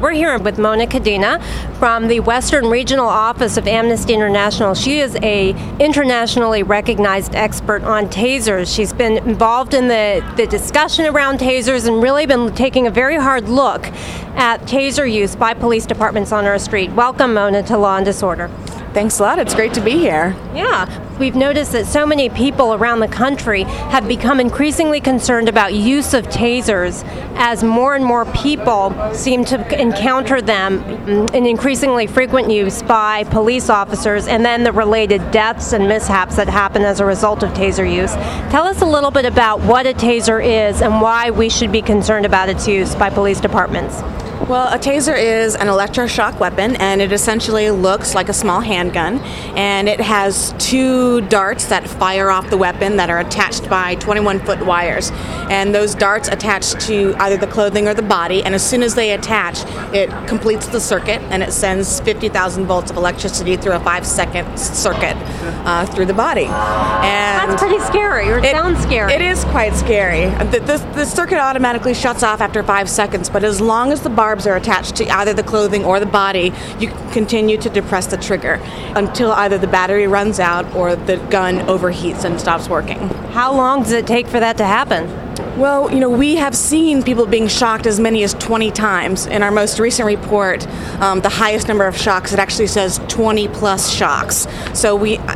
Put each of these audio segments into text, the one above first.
We're here with Mona Cadena from the Western Regional Office of Amnesty International. She is a internationally recognized expert on tasers. She's been involved in the discussion around tasers and really been taking a very hard look at taser use by police departments on our street. Welcome, Mona, to Law and Disorder. Thanks a lot. It's great to be here. Yeah. We've noticed that so many people around the country have become increasingly concerned about use of tasers as more and more people seem to encounter them in increasingly frequent use by police officers, and then the related deaths and mishaps that happen as a result of taser use. Tell us a little bit about what a taser is and why we should be concerned about its use by police departments. Well, a taser is an electroshock weapon, and it essentially looks like a small handgun, and it has two darts that fire off the weapon that are attached by 21-foot wires, and those darts attach to either the clothing or the body, and as soon as they attach, it completes the circuit, and it sends 50,000 volts of electricity through a 5-second circuit through the body. And that's pretty scary, or it sounds scary. It is quite scary. The circuit automatically shuts off after 5 seconds, but as long as the barbs are attached to either the clothing or the body, you continue to depress the trigger until either the battery runs out or the gun overheats and stops working. How long does it take for that to happen? Well, we have seen people being shocked as many as 20 times. In our most recent report, the highest number of shocks, it actually says 20 plus shocks. So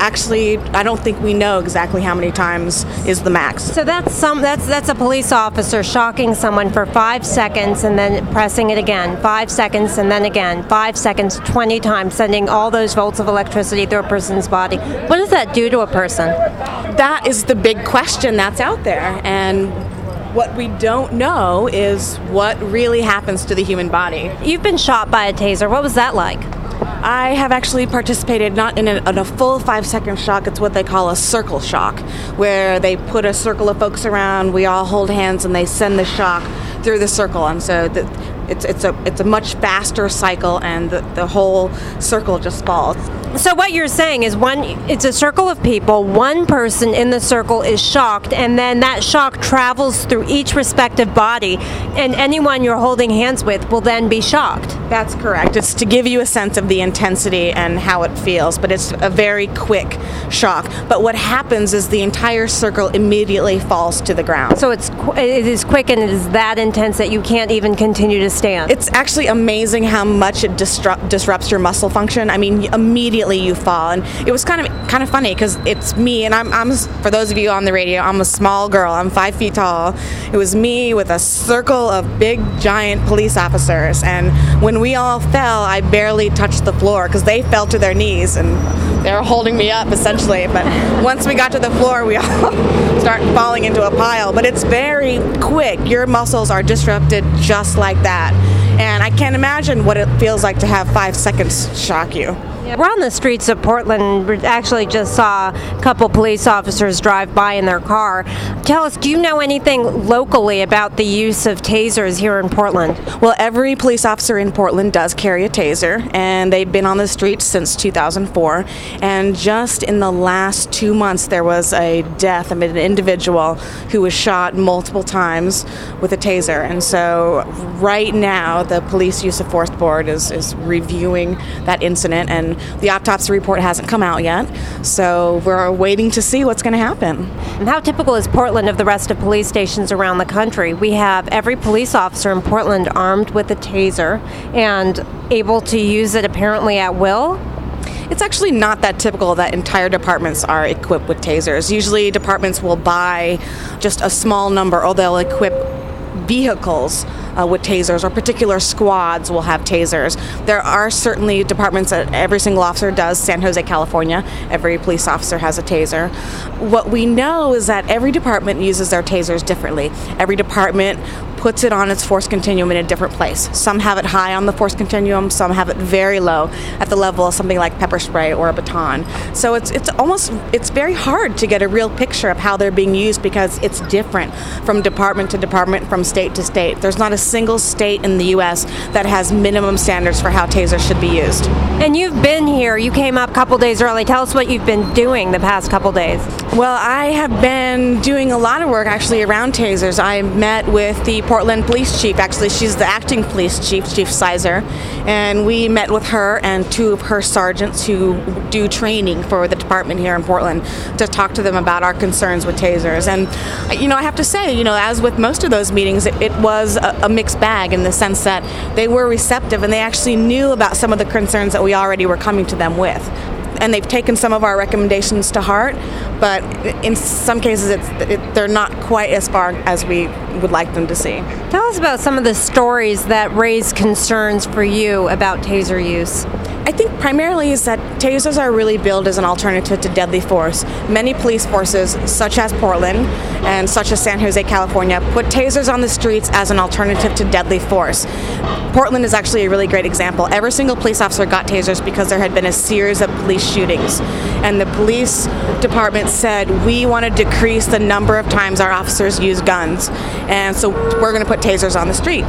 I don't think we know exactly how many times is the max. So that's a police officer shocking someone for 5 seconds and then pressing it again, 5 seconds and then again, 5 seconds, 20 times, sending all those volts of electricity through a person's body. What does that do to a person? That is the big question that's out there, and what we don't know is what really happens to the human body. You've been shot by a taser. What was that like? I have actually participated not in a full 5-second shock. It's what they call a circle shock, where they put a circle of folks around, we all hold hands, and they send the shock through the circle. And so it's a much faster cycle, and the whole circle just falls. So what you're saying is it's a circle of people, one person in the circle is shocked, and then that shock travels through each respective body, and anyone you're holding hands with will then be shocked. That's correct. It's to give you a sense of the intensity and how it feels, but it's a very quick shock. But what happens is the entire circle immediately falls to the ground. So it is quick and it is that intense that you can't even continue to stand. It's actually amazing how much it disrupts your muscle function. I mean, immediately you fall. And it was kind of funny because it's me, and I'm for those of you on the radio, I'm a small girl. I'm 5 feet tall. It was me with a circle of big, giant police officers, and when we all fell, I barely touched the floor because they fell to their knees and they were holding me up essentially. But once we got to the floor, we all start falling into a pile. But it's very quick. Your muscles are disrupted just like that. And I can't imagine what it feels like to have 5 seconds shock you. We're on the streets of Portland. We actually just saw a couple police officers drive by in their car. Tell us, do you know anything locally about the use of tasers here in Portland? Well, every police officer in Portland does carry a taser, and they've been on the streets since 2004. And just in the last 2 months, there was a death of an individual who was shot multiple times with a taser. And so right now, the Police Use of Force Board is reviewing that incident, and the autopsy report hasn't come out yet, so we're waiting to see what's going to happen. And how typical is Portland of the rest of police stations around the country? We have every police officer in Portland armed with a taser and able to use it apparently at will. It's actually not that typical that entire departments are equipped with tasers. Usually departments will buy just a small number, or they'll equip vehicles with tasers, or particular squads will have tasers. There are certainly departments that every single officer does. San Jose, California, every police officer has a taser. What we know is that every department uses their tasers differently. Every department puts it on its force continuum in a different place. Some have it high on the force continuum, some have it very low at the level of something like pepper spray or a baton. So it's very hard to get a real picture of how they're being used because it's different from department to department, from state to state. There's not a single state in the U.S. that has minimum standards for how tasers should be used. And you've been here. You came up a couple days early. Tell us what you've been doing the past couple days. Well, I have been doing a lot of work actually around tasers. I met with the Portland police chief. Actually, she's the acting police chief, Chief Sizer, and we met with her and two of her sergeants who do training for the department here in Portland to talk to them about our concerns with tasers. And, I have to say, as with most of those meetings, it was a mixed bag in the sense that they were receptive and they actually knew about some of the concerns that we already were coming to them with. And they've taken some of our recommendations to heart, but in some cases they're not quite as far as we would like them to see. Tell us about some of the stories that raise concerns for you about taser use. I think primarily is that tasers are really billed as an alternative to deadly force. Many police forces, such as Portland and such as San Jose, California, put tasers on the streets as an alternative to deadly force. Portland is actually a really great example. Every single police officer got tasers because there had been a series of police shootings. And the police department said, we want to decrease the number of times our officers use guns. And so we're going to put tasers on the street.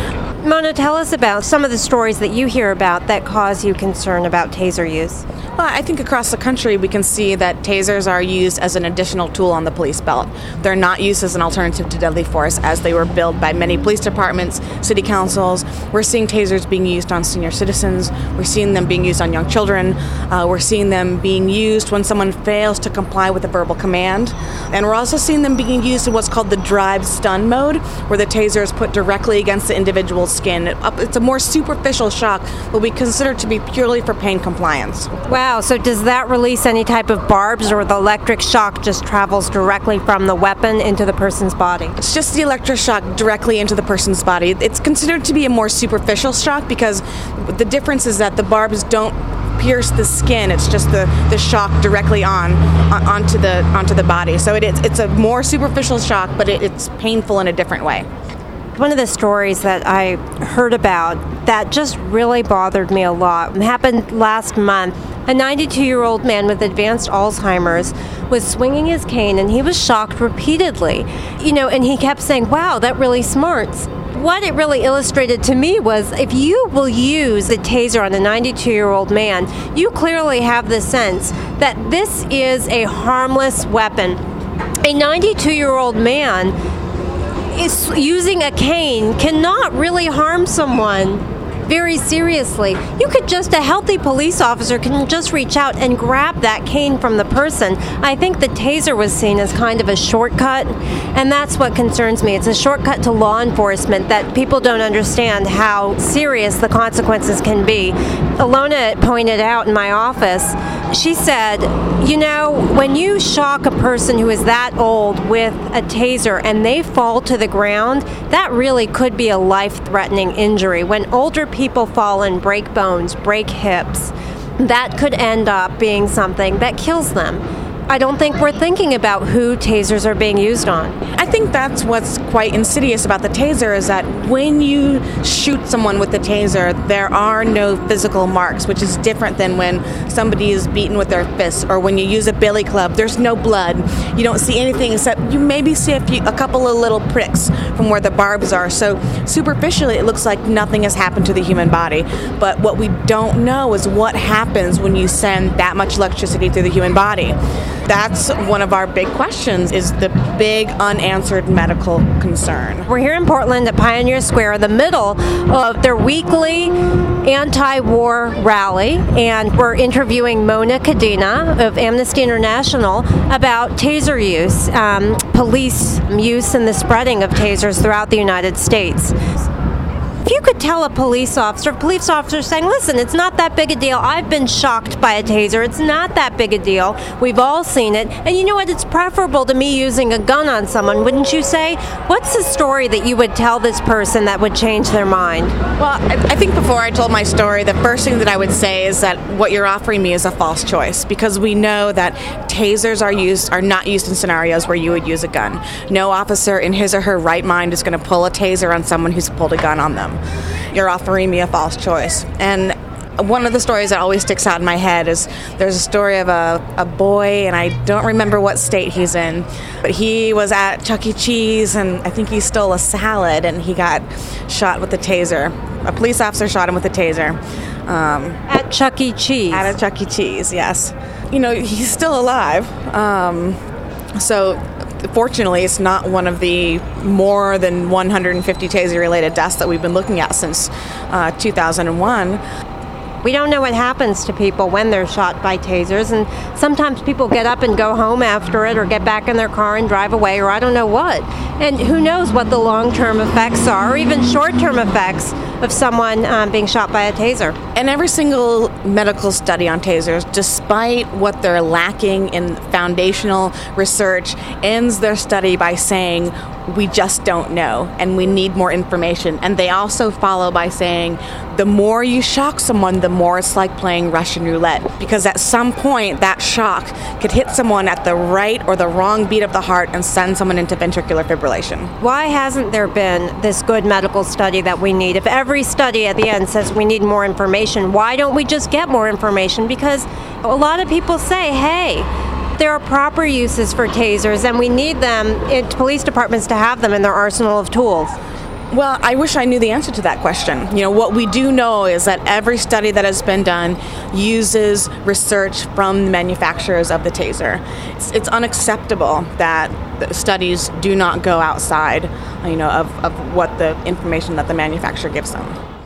Mona, tell us about some of the stories that you hear about that cause you concern about taser use. Well, I think across the country we can see that tasers are used as an additional tool on the police belt. They're not used as an alternative to deadly force as they were billed by many police departments, city councils. We're seeing tasers being used on senior citizens. We're seeing them being used on young children. We're seeing them being used when someone fails to comply with a verbal command. And we're also seeing them being used in what's called the drive stun mode, where the taser is put directly against the individual's skin. It's a more superficial shock, but we consider it to be purely for pain compliance. Wow, so does that release any type of barbs, or the electric shock just travels directly from the weapon into the person's body? It's just the electric shock directly into the person's body. It's considered to be a more superficial shock because the difference is that the barbs don't pierce the skin. It's just the shock directly onto the body. So it's a more superficial shock, but it's painful in a different way. One of the stories that I heard about that just really bothered me a lot happened last month. A 92-year-old man with advanced Alzheimer's was swinging his cane and he was shocked repeatedly. And he kept saying, wow, that really smarts. What it really illustrated to me was if you will use the taser on a 92-year-old man, you clearly have the sense that this is a harmless weapon. A 92-year-old man is using a cane cannot really harm someone very seriously. A healthy police officer can just reach out and grab that cane from the person. I think the taser was seen as kind of a shortcut, and that's what concerns me. It's a shortcut to law enforcement that people don't understand how serious the consequences can be. Alona pointed out in my office, she said, when you shock a person who is that old with a taser and they fall to the ground, that really could be a life-threatening injury. When older people fall and break bones, break hips, that could end up being something that kills them. I don't think we're thinking about who tasers are being used on. I think that's what's quite insidious about the taser is that when you shoot someone with the taser, there are no physical marks, which is different than when somebody is beaten with their fists or when you use a billy club. There's no blood. You don't see anything except you maybe see a couple of little pricks from where the barbs are. So superficially, it looks like nothing has happened to the human body. But what we don't know is what happens when you send that much electricity through the human body. That's one of our big questions, is the big unanswered medical concern. We're here in Portland at Pioneer Square in the middle of their weekly anti-war rally, and we're interviewing Mona Cadena of Amnesty International about taser use, police use and the spreading of tasers throughout the United States. If you could tell a police officer saying, listen, it's not that big a deal. I've been shocked by a taser. It's not that big a deal. We've all seen it. And you know what? It's preferable to me using a gun on someone, wouldn't you say? What's the story that you would tell this person that would change their mind? Well, I think before I told my story, the first thing that I would say is that what you're offering me is a false choice, because we know that tasers are not used in scenarios where you would use a gun. No officer in his or her right mind is going to pull a taser on someone who's pulled a gun on them. You're offering me a false choice. And one of the stories that always sticks out in my head is there's a story of a boy, and I don't remember what state he's in, but he was at Chuck E. Cheese, and I think he stole a salad, and he got shot with a taser. A police officer shot him with a taser. At Chuck E. Cheese? At a Chuck E. Cheese, yes. He's still alive. So Fortunately, it's not one of the more than 150 taser-related deaths that we've been looking at since 2001. We don't know what happens to people when they're shot by tasers, and sometimes people get up and go home after it or get back in their car and drive away, or I don't know what. And who knows what the long-term effects are, or even short-term effects of someone being shot by a taser. And every single medical study on tasers, despite what they're lacking in foundational research, ends their study by saying, we just don't know, and we need more information. And they also follow by saying, the more you shock someone, the more it's like playing Russian roulette. Because at some point, that shock could hit someone at the right or the wrong beat of the heart and send someone into ventricular fibrillation. Why hasn't there been this good medical study that we need? If every study at the end says we need more information, why don't we just get more information? Because a lot of people say, hey, there are proper uses for tasers, and we need them in police departments to have them in their arsenal of tools. Well, I wish I knew the answer to that question. What we do know is that every study that has been done uses research from the manufacturers of the taser. It's unacceptable that the studies do not go outside, of what the information that the manufacturer gives them.